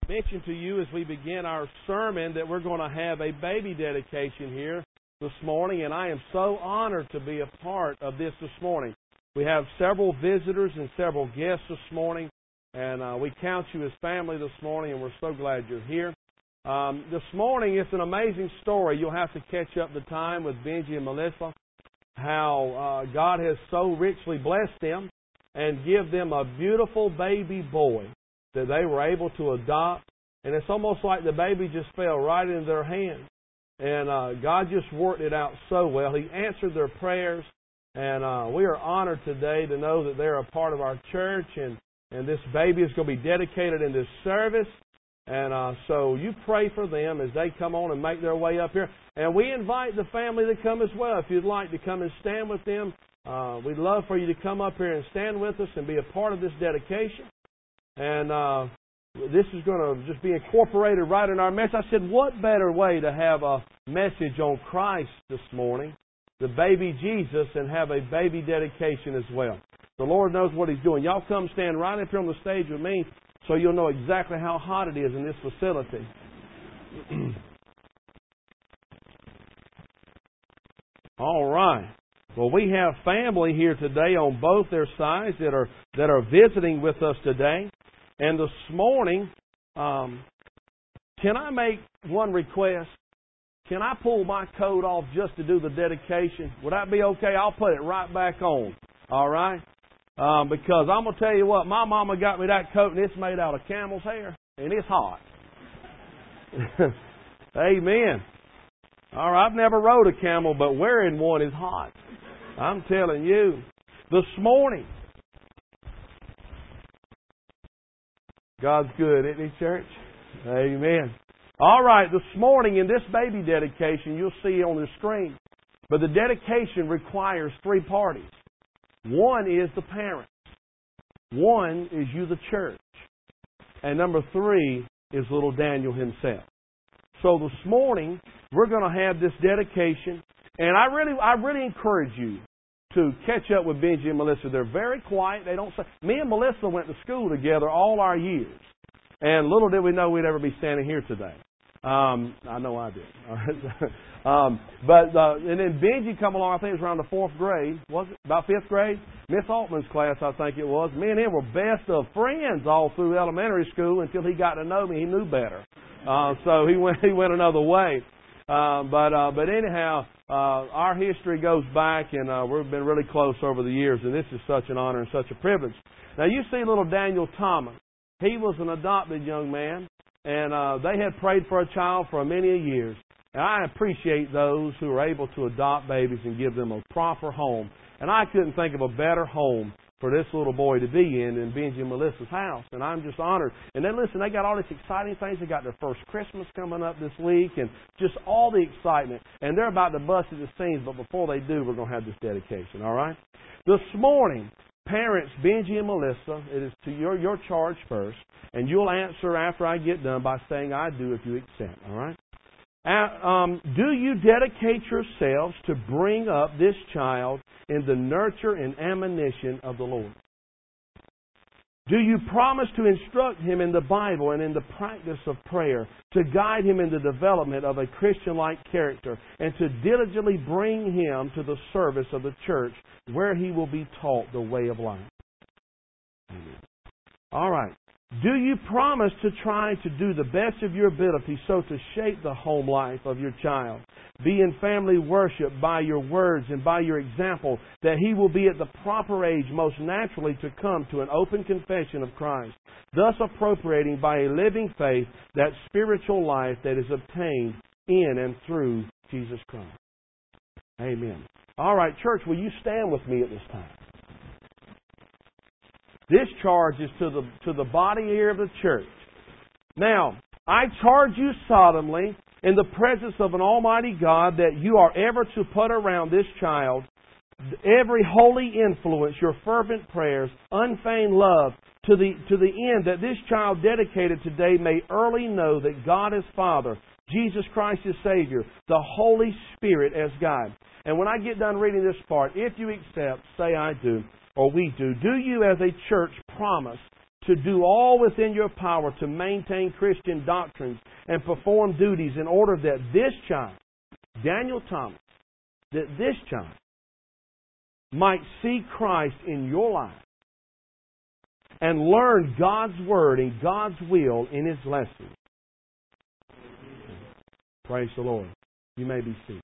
mentioned to you as we begin our sermon that we're going to have a baby dedication here this morning, and I am so honored to be a part of this morning. We have several visitors and several guests this morning, and we count you as family this morning, and we're so glad you're here. This morning, it's an amazing story. You'll have to catch up the time with Benji and Melissa, how God has so richly blessed them and give them a beautiful baby boy that they were able to adopt. And it's almost like the baby just fell right into their hands. And God just worked it out so well. He answered their prayers. And we are honored today to know that they're a part of our church. And this baby is going to be dedicated in this service. And so you pray for them as they come on and make their way up here. And we invite the family to come as well. If you'd like to come and stand with them, we'd love for you to come up here and stand with us and be a part of this dedication. And this is going to just be incorporated right in our message. I said, what better way to have a message on Christ this morning, the baby Jesus, and have a baby dedication as well. The Lord knows what He's doing. Y'all come stand right up here on the stage with me so you'll know exactly how hot it is in this facility. All right. Well, we have family here today on both their sides that are visiting with us today. And this morning, can I make one request? Can I pull my coat off just to do the dedication? Would that be okay? I'll put it right back on. All right? Because I'm going to tell you what, my mama got me that coat and it's made out of camel's hair. And it's hot. Amen. All right, I've never rode a camel, but wearing one is hot. I'm telling you. This morning, God's good, isn't He, church? Amen. All right, this morning in this baby dedication, you'll see on the screen, but the dedication requires three parties. One is the parents. One is you, the church. And number three is little Daniel himself. So this morning, we're going to have this dedication, and I really encourage you to catch up with Benji and Melissa. They're very quiet. They don't say. Me and Melissa went to school together all our years, and little did we know we'd ever be standing here today. I know I did. And then Benji come along. I think it was around the 4th grade. Was it about 5th grade? Miss Altman's class, I think it was. Me and him were best of friends all through elementary school until he got to know me. He knew better, so he went another way. But anyhow, our history goes back, and we've been really close over the years, and this is such an honor and such a privilege. Now, you see little Daniel Thomas. He was an adopted young man, and they had prayed for a child for many years. And I appreciate those who are able to adopt babies and give them a proper home. And I couldn't think of a better home for this little boy to be in than Benji and Melissa's house. And I'm just honored. And then listen, they got all these exciting things. They got their first Christmas coming up this week and just all the excitement. And they're about to bust at the seams, but before they do, we're going to have this dedication, all right? This morning, parents, Benji and Melissa, it is to your charge first. And you'll answer after I get done by saying I do if you accept, all right? Do you dedicate yourselves to bring up this child in the nurture and admonition of the Lord? Do you promise to instruct him in the Bible and in the practice of prayer, to guide him in the development of a Christian-like character, and to diligently bring him to the service of the church where he will be taught the way of life? Amen. All right. Do you promise to try to do the best of your ability so to shape the home life of your child? Be in family worship by your words and by your example, that he will be at the proper age most naturally to come to an open confession of Christ, thus appropriating by a living faith that spiritual life that is obtained in and through Jesus Christ. Amen. All right, church, will you stand with me at this time? This charge is to the body here of the church. Now, I charge you solemnly in the presence of an almighty God that you are ever to put around this child every holy influence, your fervent prayers, unfeigned love, to the end that this child dedicated today may early know that God is Father, Jesus Christ is Savior, the Holy Spirit as guide. And when I get done reading this part, if you accept, say I do, or we do. Do you as a church promise to do all within your power to maintain Christian doctrines and perform duties in order that this child, Daniel Thomas, that this child might see Christ in your life and learn God's Word and God's will in His lessons. Praise the Lord. You may be seated.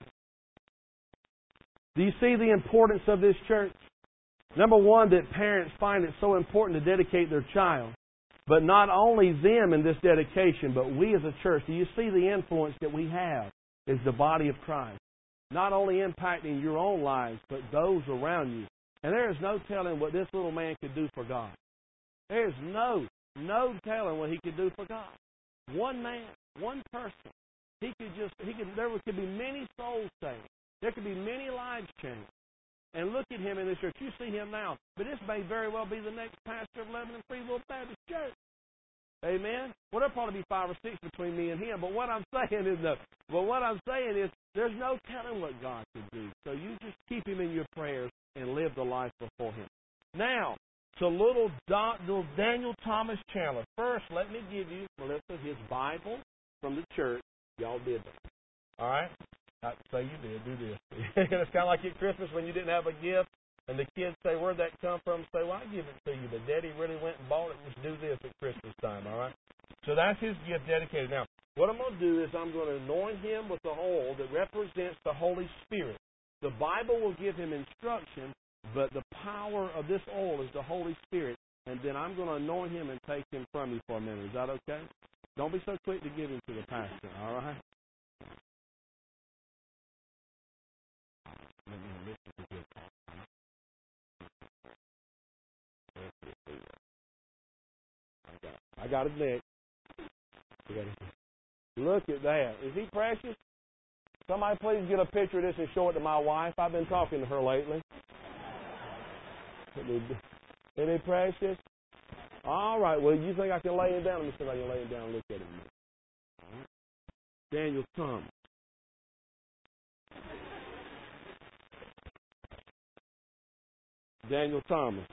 Do you see the importance of this church? Number one, that parents find it so important to dedicate their child. But not only them in this dedication, but we as a church. Do you see the influence that we have as the body of Christ? Not only impacting your own lives, but those around you. And there is no telling what this little man could do for God. There is no telling what he could do for God. One man, one person. There could be many souls saved. There could be many lives changed. And look at him in this church. You see him now. But this may very well be the next pastor of Lebanon Free Will Baptist Church. Amen? Well, there'll probably be 5 or 6 between me and him. But what I'm saying is, there's no telling what God can do. So you just keep him in your prayers and live the life before him. Now, to little Daniel Thomas Chandler. First, let me give you, Melissa, his Bible from the church. Y'all did that. All right? Say you did. Do this. It's kind of like at Christmas when you didn't have a gift, and the kids say, "Where'd that come from?" Say, "Well, I give it to you, but Daddy really went and bought it. Just do this at Christmas time." All right. So that's his gift dedicated. Now, what I'm going to do is I'm going to anoint him with the oil that represents the Holy Spirit. The Bible will give him instruction, but the power of this oil is the Holy Spirit. And then I'm going to anoint him and take him from you for a minute. Is that okay? Don't be so quick to give him to the pastor. All right. I got it next. Look at that. Is he precious? Somebody please get a picture of this and show it to my wife. I've been talking to her lately. Isn't he precious? All right. Well, you think I can lay him down? Let me see if I can lay him down and look at him. Daniel Thomas. Daniel Thomas.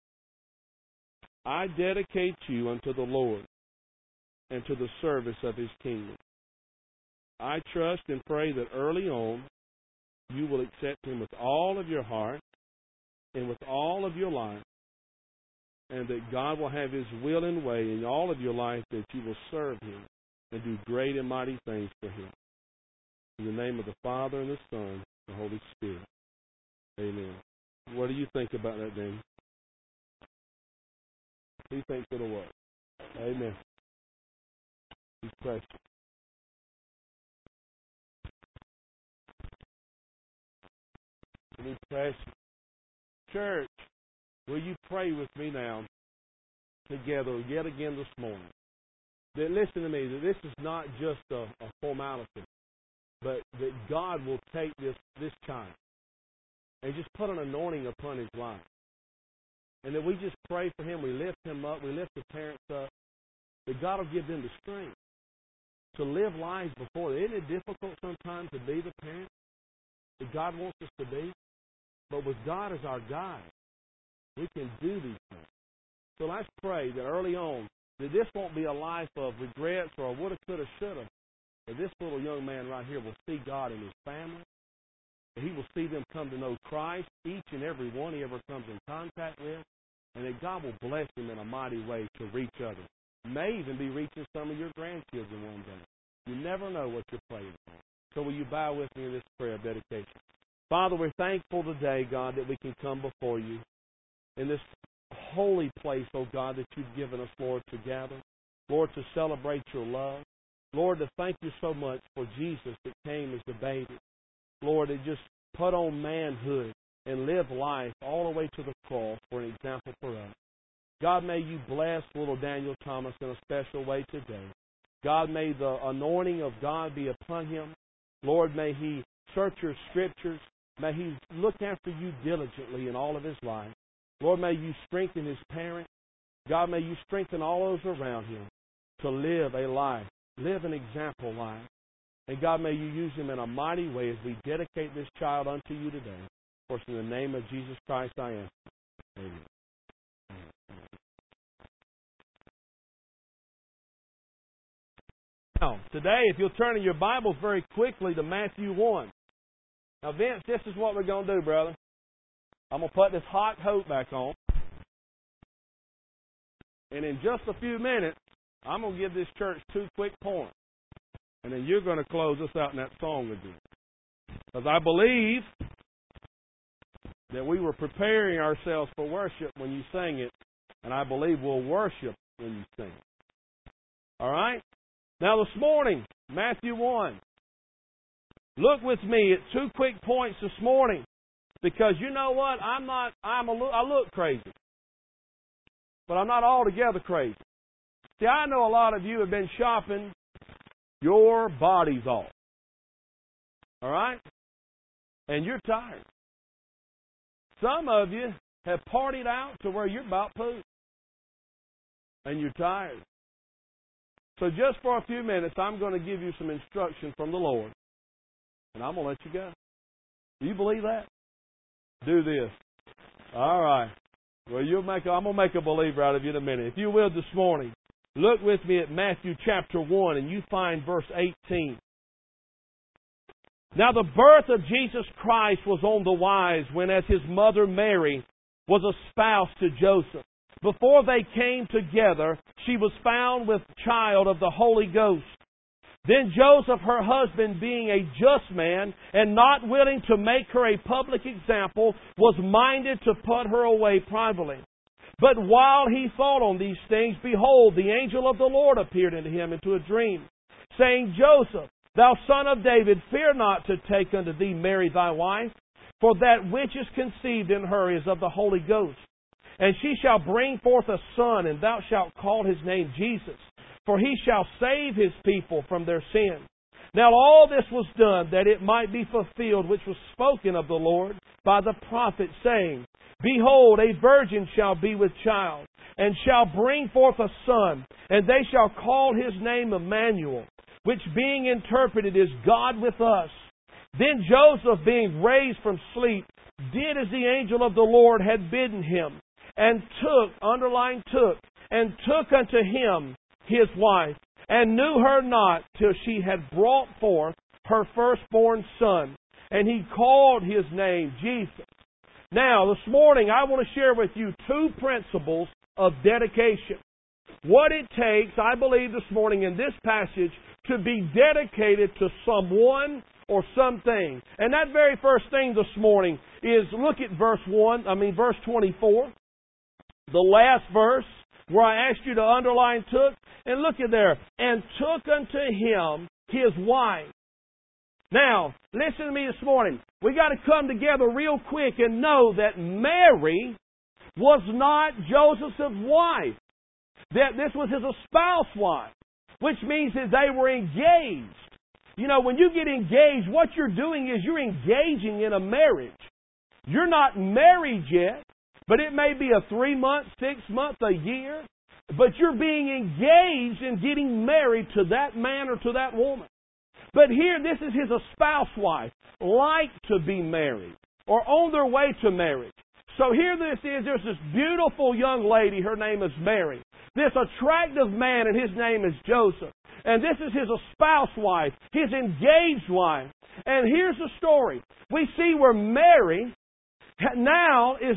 I dedicate you unto the Lord and to the service of His kingdom. I trust and pray that early on you will accept Him with all of your heart and with all of your life, and that God will have His will and way in all of your life, that you will serve Him and do great and mighty things for Him. In the name of the Father and the Son and the Holy Spirit. Amen. What do you think about that, Daniel? He thinks it'll work. Amen. He's precious. He's precious. Church, will you pray with me now together yet again this morning? That, listen to me, that this is not just a formality, but that God will take this child and just put an anointing upon his life. And that we just pray for him, we lift him up, we lift the parents up, that God will give them the strength to live lives before them. Isn't it difficult sometimes to be the parent that God wants us to be? But with God as our guide, we can do these things. So let's pray that early on, that this won't be a life of regrets or woulda, coulda, shoulda. That this little young man right here will see God in his family. That he will see them come to know Christ, each and every one he ever comes in contact with. And that God will bless him in a mighty way to reach others. May even be reaching some of your grandchildren one day. You never know what you're praying for. So will you bow with me in this prayer of dedication? Father, we're thankful today, God, that we can come before you in this holy place, oh God, that you've given us, Lord, to gather. Lord, to celebrate your love. Lord, to thank you so much for Jesus that came as the baby. Lord, that just put on manhood and live life all the way to the cross for an example for us. God, may you bless little Daniel Thomas in a special way today. God, may the anointing of God be upon him. Lord, may he search your scriptures. May he look after you diligently in all of his life. Lord, may you strengthen his parents. God, may you strengthen all those around him to live a life, live an example life. And God, may you use him in a mighty way as we dedicate this child unto you today. Of course, in the name of Jesus Christ, I ask. Amen. Now, today, if you'll turn in your Bibles very quickly to Matthew 1. Now, Vince, this is what we're going to do, brother. I'm going to put this hot coat back on. And in just a few minutes, I'm going to give this church 2 quick points. And then you're going to close us out in that song again. Because I believe that we were preparing ourselves for worship when you sang it. And I believe we'll worship when you sing it. All right? Now this morning, Matthew 1. Look with me at 2 quick points this morning. Because you know what? I look crazy. But I'm not altogether crazy. See, I know a lot of you have been shopping your bodies off. All right? And you're tired. Some of you have partied out to where you're about pooped. And you're tired. So just for a few minutes, I'm going to give you some instruction from the Lord. And I'm going to let you go. Do you believe that? Do this. All right. Well, I'm going to make a believer out of you in a minute. If you will this morning, look with me at Matthew chapter 1 and you find verse 18. Now the birth of Jesus Christ was on the wise when as his mother Mary was espoused to Joseph. Before they came together, she was found with child of the Holy Ghost. Then Joseph, her husband, being a just man and not willing to make her a public example, was minded to put her away privately. But while he thought on these things, behold, the angel of the Lord appeared unto him into a dream, saying, Joseph, thou son of David, fear not to take unto thee Mary thy wife, for that which is conceived in her is of the Holy Ghost. And she shall bring forth a son, and thou shalt call his name Jesus, for he shall save his people from their sins. Now all this was done that it might be fulfilled which was spoken of the Lord by the prophet, saying, Behold, a virgin shall be with child, and shall bring forth a son, and they shall call his name Emmanuel, which being interpreted is God with us. Then Joseph, being raised from sleep, did as the angel of the Lord had bidden him, and took unto him his wife, and knew her not till she had brought forth her firstborn son, and he called his name Jesus. Now, this morning I want to share with you 2 principles of dedication. What it takes, I believe this morning in this passage, to be dedicated to someone or something. And that very first thing this morning is, look at verse 24. The last verse, where I asked you to underline took, and look at there, and took unto him his wife. Now, listen to me this morning. We got to come together real quick and know that Mary was not Joseph's wife. That this was his espoused wife, which means that they were engaged. You know, when you get engaged, what you're doing is you're engaging in a marriage. You're not married yet, but it may be a 3-month, 6-month, a year. But you're being engaged in getting married to that man or to that woman. But here, this is his espoused wife, like to be married, or on their way to marriage. So here this is, there's this beautiful young lady, her name is Mary. This attractive man, and his name is Joseph. And this is his espoused wife, his engaged wife. And here's the story. We see where Mary now is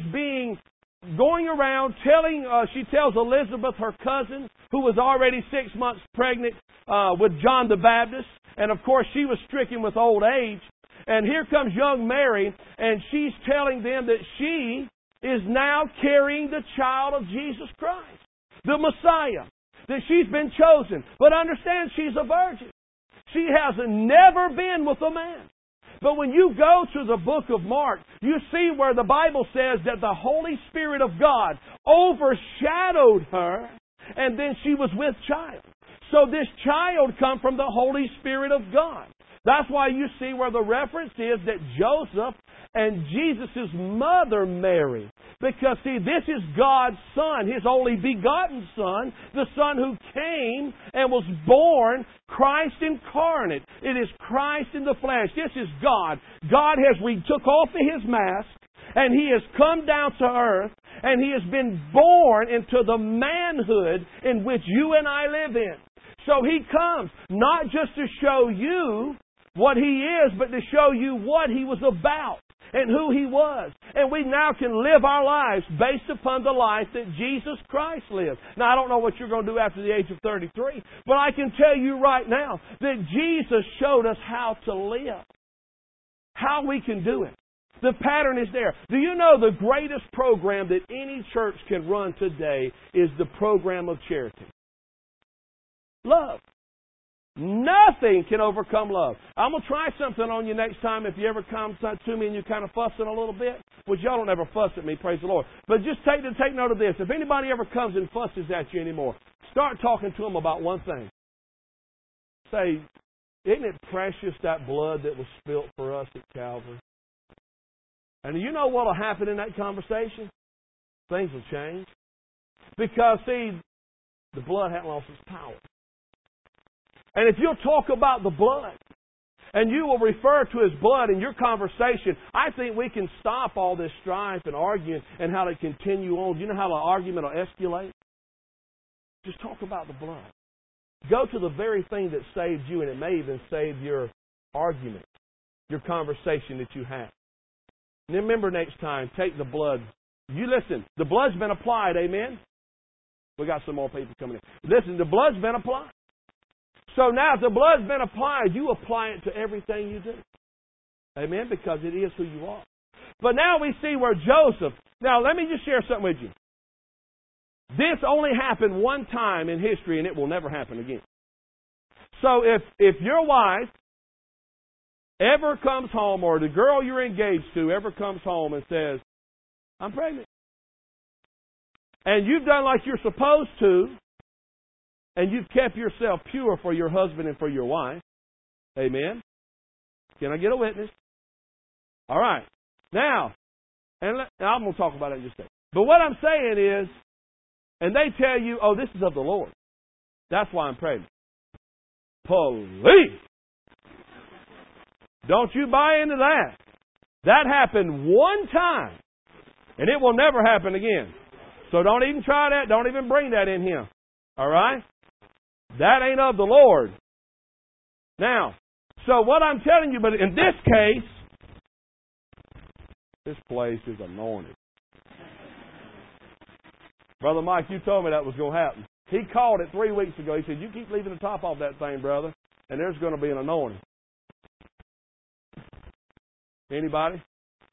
going around telling, she tells Elizabeth, her cousin, who was already 6 months pregnant with John the Baptist. And of course, she was stricken with old age. And here comes young Mary, and she's telling them that she is now carrying the child of Jesus Christ, the Messiah, that she's been chosen. But understand, she's a virgin. She has never been with a man. But when you go to the book of Mark, you see where the Bible says that the Holy Spirit of God overshadowed her, and then she was with child. So this child come from the Holy Spirit of God. That's why you see where the reference is that Joseph and Jesus' mother Mary. Because see, this is God's Son, His only begotten Son, the Son who came and was born, Christ incarnate. It is Christ in the flesh. This is God. We took off His mask, and He has come down to earth, and He has been born into the manhood in which you and I live in. So He comes not just to show you what He is, but to show you what He was about and who He was. And we now can live our lives based upon the life that Jesus Christ lived. Now, I don't know what you're going to do after the age of 33, but I can tell you right now that Jesus showed us how to live, how we can do it. The pattern is there. Do you know the greatest program that any church can run today is the program of charity? Love. Nothing can overcome love. I'm going to try something on you next time if you ever come to me and you're kind of fussing a little bit. Which y'all don't ever fuss at me, praise the Lord. But just take note of this. If anybody ever comes and fusses at you anymore, start talking to them about one thing. Say, isn't it precious that blood that was spilt for us at Calvary? And you know what will happen in that conversation? Things will change. Because, see, the blood hadn't lost its power. And if you'll talk about the blood, and you will refer to His blood in your conversation, I think we can stop all this strife and arguing and how to continue on. Do you know how the argument will escalate? Just talk about the blood. Go to the very thing that saved you, and it may even save your argument, your conversation that you have. And then remember next time, take the blood. You listen, the blood's been applied, amen? We got some more people coming in. Listen, the blood's been applied. So now if the blood's been applied, you apply it to everything you do. Amen? Because it is who you are. But now we see where Joseph... Now let me just share something with you. This only happened one time in history and it will never happen again. So if your wife ever comes home, or the girl you're engaged to ever comes home and says, I'm pregnant, and you've done like you're supposed to, and you've kept yourself pure for your husband and for your wife. Amen? Can I get a witness? All right. Now, and I'm going to talk about it in just a second. But what I'm saying is, and they tell you, oh, this is of the Lord. That's why I'm pregnant. Police! Don't you buy into that. That happened one time, and it will never happen again. So don't even try that. Don't even bring that in here. All right? That ain't of the Lord. Now, so what I'm telling you, but in this case, this place is anointed. Brother Mike, you told me that was going to happen. He called it 3 weeks ago. He said, you keep leaving the top off that thing, brother, and there's going to be an anointing. Anybody?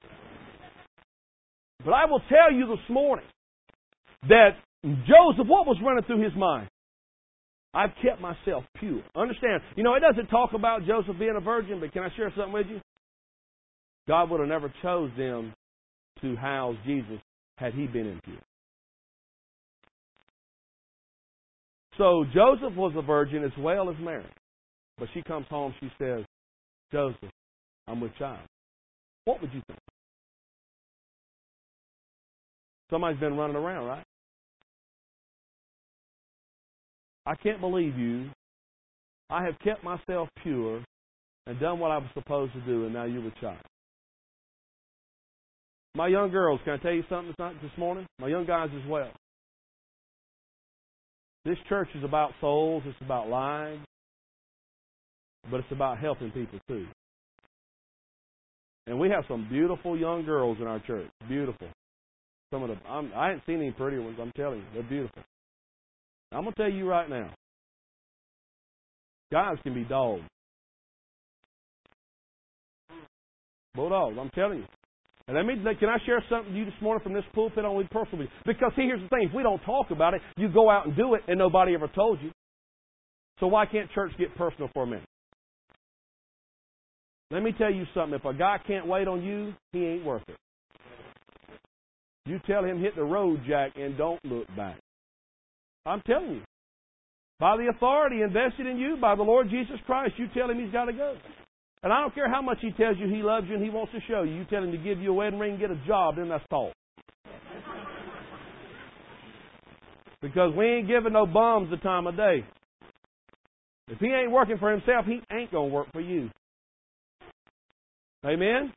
But I will tell you this morning that Joseph, what was running through his mind? I've kept myself pure. Understand, it doesn't talk about Joseph being a virgin, but can I share something with you? God would have never chose them to house Jesus had he been impure. So Joseph was a virgin as well as Mary. But she comes home, she says, Joseph, I'm with child. What would you think? Somebody's been running around, right? I can't believe you. I have kept myself pure and done what I was supposed to do, and now you're with child. My young girls, can I tell you something this morning? My young guys as well. This church is about souls, it's about lives, but it's about helping people too. And we have some beautiful young girls in our church. Beautiful. Some of them, I haven't seen any prettier ones, I'm telling you. They're beautiful. I'm going to tell you right now, guys can be dogs. Bulldogs, I'm telling you. And can I share something with you this morning from this pulpit only personally? Because see, here's the thing. If we don't talk about it, you go out and do it and nobody ever told you. So why can't church get personal for a minute? Let me tell you something. If a guy can't wait on you, he ain't worth it. You tell him hit the road, Jack, and don't look back. I'm telling you. By the authority invested in you by the Lord Jesus Christ, you tell him he's got to go. And I don't care how much he tells you he loves you and he wants to show you. You tell him to give you a wedding ring and get a job, then that's talk. Because we ain't giving no bums the time of day. If he ain't working for himself, he ain't going to work for you. Amen?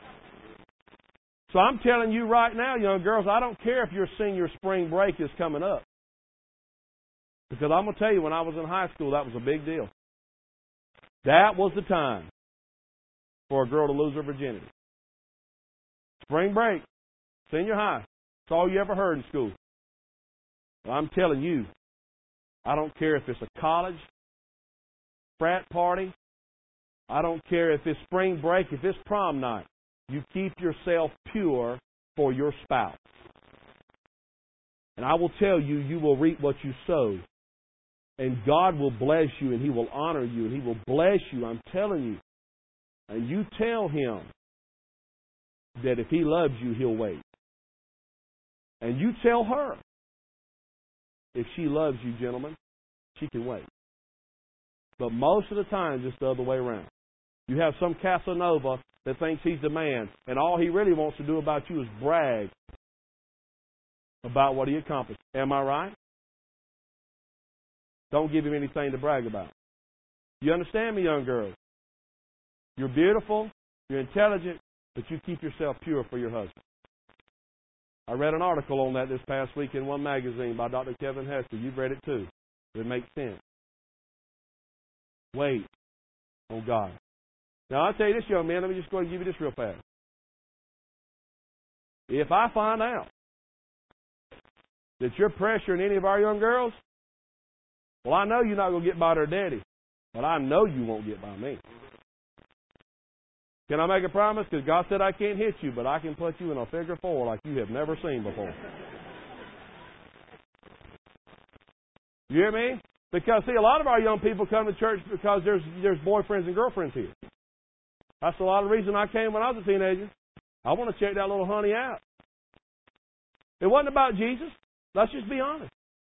So I'm telling you right now, young girls, I don't care if your senior spring break is coming up. Because I'm going to tell you, when I was in high school, that was a big deal. That was the time for a girl to lose her virginity. Spring break, senior high. That's all you ever heard in school. Well, I'm telling you, I don't care if it's a college, frat party. I don't care if it's spring break, if it's prom night. You keep yourself pure for your spouse. And I will tell you, you will reap what you sow. And God will bless you, and He will honor you, and He will bless you. I'm telling you. And you tell Him that if He loves you, He'll wait. And you tell her, if she loves you, gentlemen, she can wait. But most of the time, it's the other way around. You have some Casanova that thinks he's the man, and all he really wants to do about you is brag about what he accomplished. Am I right? Don't give him anything to brag about. You understand me, young girls? You're beautiful, you're intelligent, but you keep yourself pure for your husband. I read an article on that this past week in one magazine by Dr. Kevin Hester. You've read it too. It makes sense. Wait on God. Now, I'll tell you this, young man, let me just go and give you this real fast. If I find out that you're pressuring any of our young girls, well, I know you're not going to get by their daddy, but I know you won't get by me. Can I make a promise? Because God said I can't hit you, but I can put you in a figure four like you have never seen before. You hear me? Because, see, a lot of our young people come to church because there's boyfriends and girlfriends here. That's a lot of the reason I came when I was a teenager. I want to check that little honey out. It wasn't about Jesus. Let's just be honest.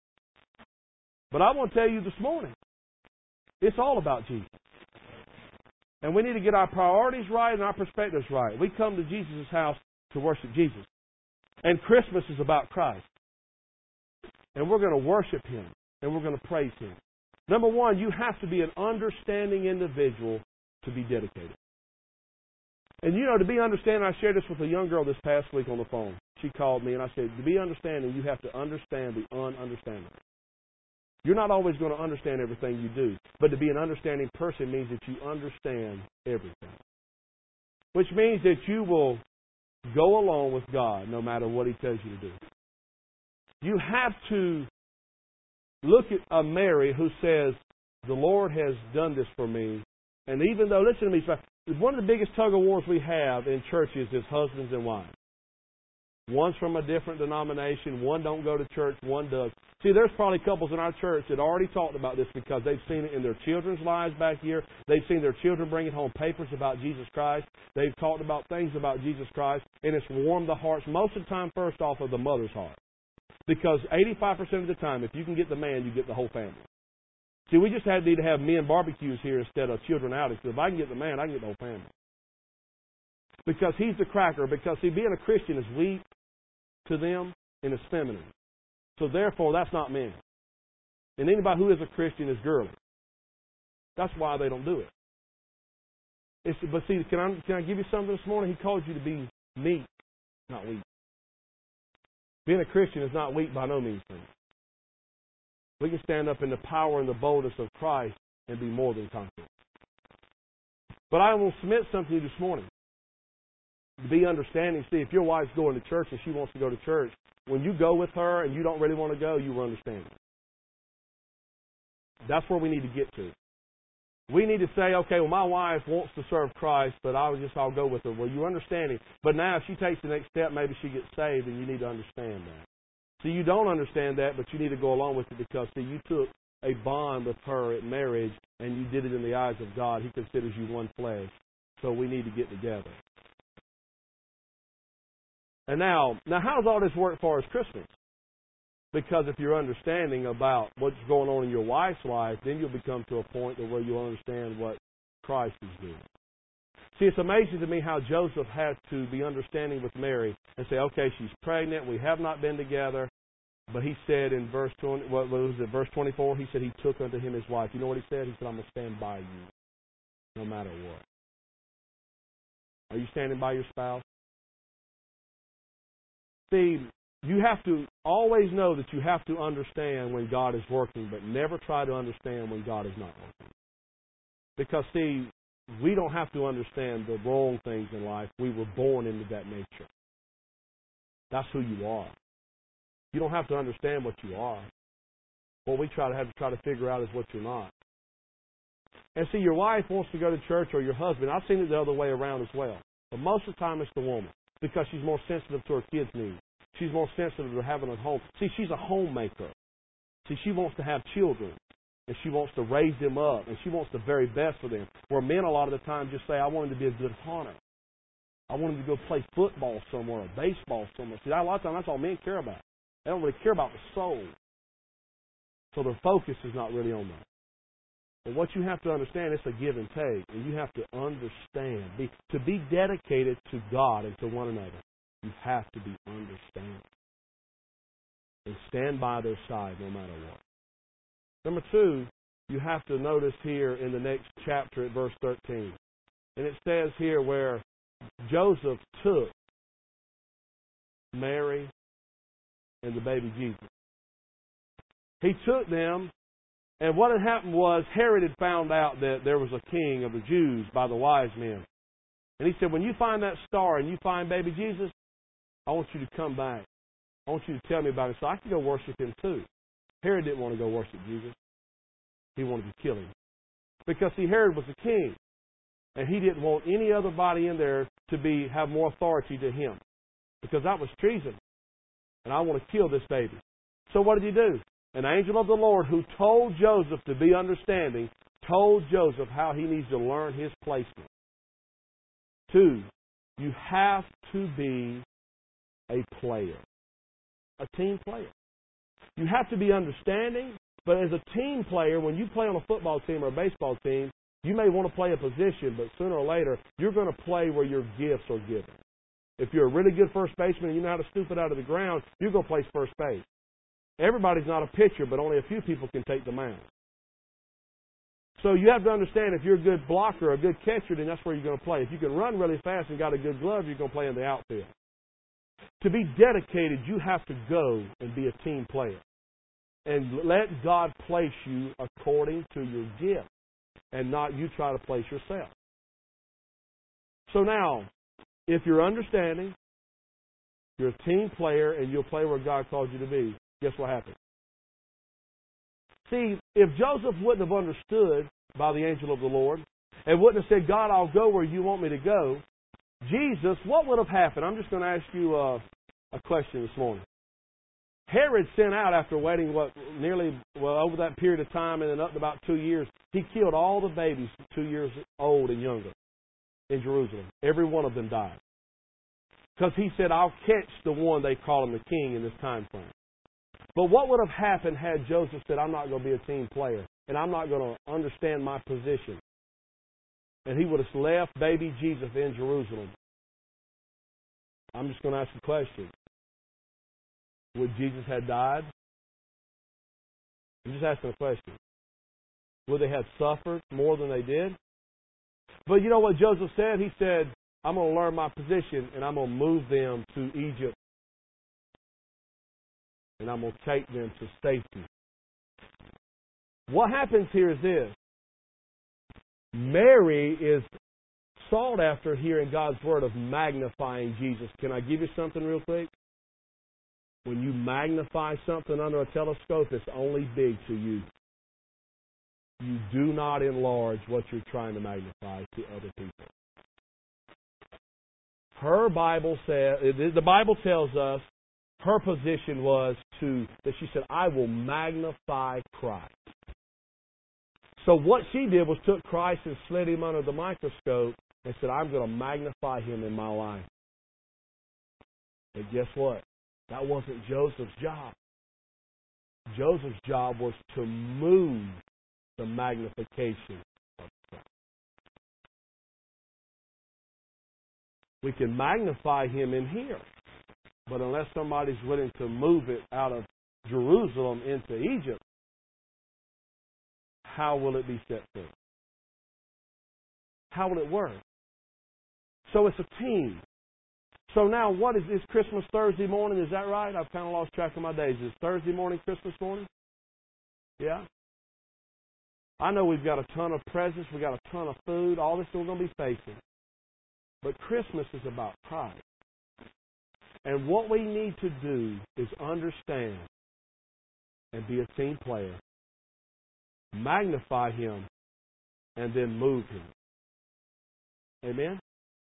But I want to tell you this morning, it's all about Jesus. And we need to get our priorities right and our perspectives right. We come to Jesus' house to worship Jesus. And Christmas is about Christ. And we're going to worship Him. And we're going to praise Him. Number one, you have to be an understanding individual to be dedicated. And you know, to be understanding, I shared this with a young girl this past week on the phone. She called me and I said, to be understanding, you have to understand the ununderstandable. You're not always going to understand everything you do. But to be an understanding person means that you understand everything. Which means that you will go along with God no matter what He tells you to do. You have to look at a Mary who says, the Lord has done this for me. And even though, listen to me, one of the biggest tug-of-wars we have in churches is husbands and wives. One's from a different denomination. One don't go to church. One does. See, there's probably couples in our church that already talked about this because they've seen it in their children's lives back here. They've seen their children bringing home papers about Jesus Christ. They've talked about things about Jesus Christ, and it's warmed the hearts most of the time, first off, of the mother's heart. Because 85% of the time, if you can get the man, you get the whole family. See, we just need to have men barbecues here instead of children outings. If I can get the man, I can get the whole family. Because he's the cracker. Because, see, being a Christian is weak to them and it's feminine. So, therefore, that's not men. And anybody who is a Christian is girly. That's why they don't do it. But, see, can I give you something this morning? He called you to be meek, not weak. Being a Christian is not weak by no means. We can stand up in the power and the boldness of Christ and be more than conquerors. But I will submit something to you this morning. To be understanding. See, if your wife's going to church and she wants to go to church, when you go with her and you don't really want to go, you will understand. That's where we need to get to. We need to say, okay, well, my wife wants to serve Christ, but I'll go with her. Well, you're understanding. But now if she takes the next step, maybe she gets saved, and you need to understand that. See, you don't understand that, but you need to go along with it because, see, you took a bond with her at marriage, and you did it in the eyes of God. He considers you one flesh. So we need to get together. And now how does all this work for us Christmas? Because if you're understanding about what's going on in your wife's life, then you'll become to a point where you'll understand what Christ is doing. See, it's amazing to me how Joseph had to be understanding with Mary and say, okay, she's pregnant, we have not been together. But he said in verse 24, he said he took unto him his wife. You know what he said? He said, I'm going to stand by you no matter what. Are you standing by your spouse? See, you have to always know that you have to understand when God is working, but never try to understand when God is not working. Because, see, we don't have to understand the wrong things in life. We were born into that nature. That's who you are. You don't have to understand what you are. What we have to try to figure out is what you're not. And see, your wife wants to go to church, or your husband. I've seen it the other way around as well. But most of the time it's the woman, because she's more sensitive to her kids' needs. She's more sensitive to having a home. See, she's a homemaker. See, she wants to have children, and she wants to raise them up, and she wants the very best for them. Where men a lot of the time just say, I want him to be a good hunter. I want him to go play football somewhere or baseball somewhere. See, a lot of times that's all men care about. They don't really care about the soul. So their focus is not really on that. But what you have to understand, it's a give and take. And you have to understand. To be dedicated to God and to one another, you have to be understanding. And stand by their side no matter what. Number 2, you have to notice here in the next chapter at verse 13. And it says here where Joseph took Mary and the baby Jesus. He took them, and what had happened was Herod had found out that there was a king of the Jews by the wise men. And he said, when you find that star and you find baby Jesus, I want you to come back. I want you to tell me about it so I can go worship him too. Herod didn't want to go worship Jesus. He wanted to kill him. Because, see, Herod was a king. And he didn't want any other body in there to have more authority to him. Because that was treason. And I want to kill this baby. So what did he do? An angel of the Lord who told Joseph to be understanding, told Joseph how he needs to learn his placement. 2, you have to be a player. A team player. You have to be understanding, but as a team player, when you play on a football team or a baseball team, you may want to play a position, but sooner or later, you're going to play where your gifts are given. If you're a really good first baseman and you know how to scoop it out of the ground, you're going to play first base. Everybody's not a pitcher, but only a few people can take the mound. So you have to understand, if you're a good blocker, a good catcher, then that's where you're going to play. If you can run really fast and got a good glove, you're going to play in the outfield. To be dedicated, you have to go and be a team player. And let God place you according to your gift, and not you try to place yourself. So now, if you're understanding, you're a team player, and you'll play where God calls you to be, guess what happens? See, if Joseph wouldn't have understood by the angel of the Lord, and wouldn't have said, God, I'll go where you want me to go, Jesus, what would have happened? I'm just going to ask you a question this morning. Herod sent out, after waiting, over that period of time, and then up to about 2 years, he killed all the babies 2 years old and younger in Jerusalem. Every one of them died. Because he said, I'll catch the one they call him the king in this time frame. But what would have happened had Joseph said, I'm not going to be a team player, and I'm not going to understand my position? And he would have left baby Jesus in Jerusalem. I'm just going to ask a question. Would Jesus have died? I'm just asking a question. Would they have suffered more than they did? But you know what Joseph said? He said, I'm going to learn my position, and I'm going to move them to Egypt. And I'm going to take them to safety. What happens here is this. Mary is sought after here in God's Word of magnifying Jesus. Can I give you something real quick? When you magnify something under a telescope, it's only big to you. You do not enlarge what you're trying to magnify to other people. The Bible tells us her position was that she said, I will magnify Christ. So what she did was took Christ and slid him under the microscope and said, I'm going to magnify him in my life. And guess what? That wasn't Joseph's job. Joseph's job was to move the magnification of Christ. We can magnify him in here, but unless somebody's willing to move it out of Jerusalem into Egypt, how will it be set free? How will it work? So it's a team. So now what is Christmas Thursday morning? Is that right? I've kind of lost track of my days. Is Thursday morning Christmas morning? Yeah? I know we've got a ton of presents. We've got a ton of food. All this we're going to be facing. But Christmas is about Christ. And what we need to do is understand and be a team player. Magnify Him and then move Him. Amen?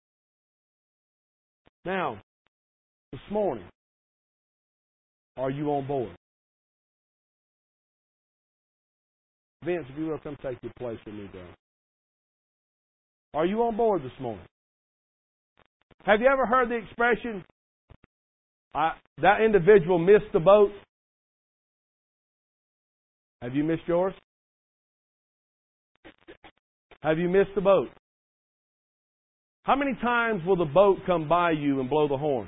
Now, this morning, are you on board? Vince, if you will, come take your place with me, bro. Are you on board this morning? Have you ever heard the expression, that individual missed the boat? Have you missed yours? Have you missed the boat? How many times will the boat come by you and blow the horn?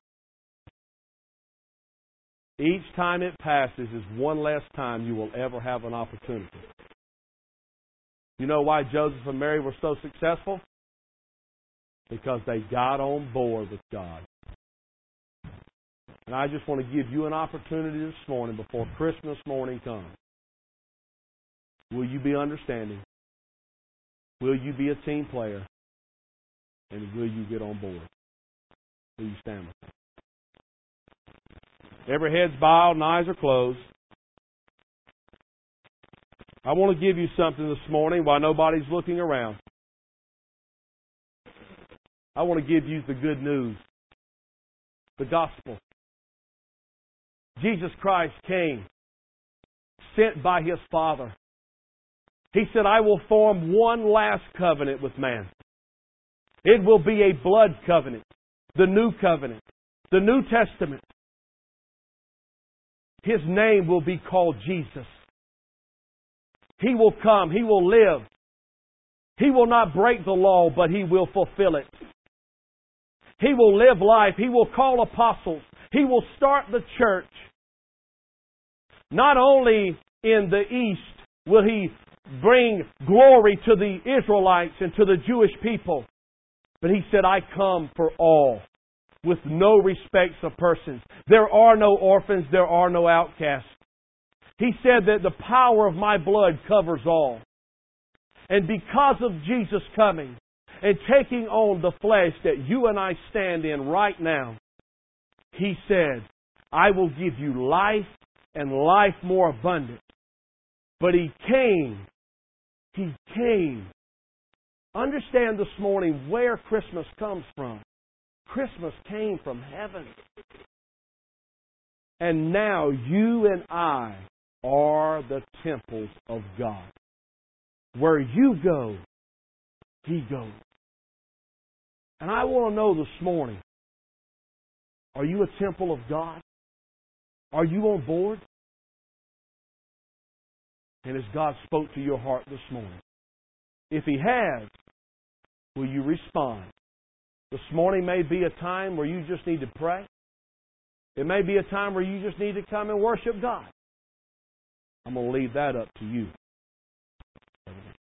Each time it passes is one less time you will ever have an opportunity. You know why Joseph and Mary were so successful? Because they got on board with God. And I just want to give you an opportunity this morning before Christmas morning comes. Will you be understanding? Will you be a team player? And will you get on board? Will you stand with me? Every head's bowed and eyes are closed. I want to give you something this morning while nobody's looking around. I want to give you the good news. The gospel. Jesus Christ came, sent by His Father. He said, I will form one last covenant with man. It will be a blood covenant. The new covenant. The New Testament. His name will be called Jesus. He will come. He will live. He will not break the law, but He will fulfill it. He will live life. He will call apostles. He will start the church. Not only in the East will He bring glory to the Israelites and to the Jewish people, but He said, I come for all, with no respects of persons. There are no orphans. There are no outcasts. He said that the power of my blood covers all. And because of Jesus coming and taking on the flesh that you and I stand in right now, He said, I will give you life and life more abundant. But He came. He came. Understand this morning where Christmas comes from. Christmas came from heaven. And now you and I are the temples of God. Where you go, He goes. And I want to know this morning, are you a temple of God? Are you on board? And has God spoke to your heart this morning? If He has, will you respond? This morning may be a time where you just need to pray. It may be a time where you just need to come and worship God. I'm going to leave that up to you.